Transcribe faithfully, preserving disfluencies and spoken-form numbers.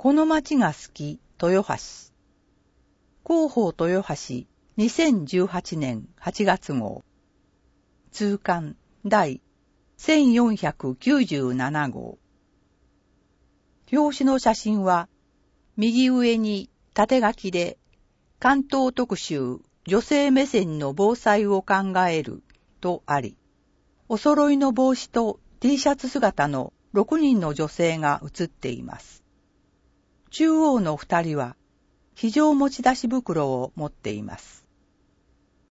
この町が好き、豊橋。広報豊橋にせんじゅうはちねんはちがつ号。通刊第せんよんひゃくきゅうじゅうなな号。表紙の写真は、右上に縦書きで、関東特集女性目線の防災を考えるとあり、お揃いの帽子と T シャツ姿のろくにんの女性が写っています。中央のふたりは、非常持ち出し袋を持っています。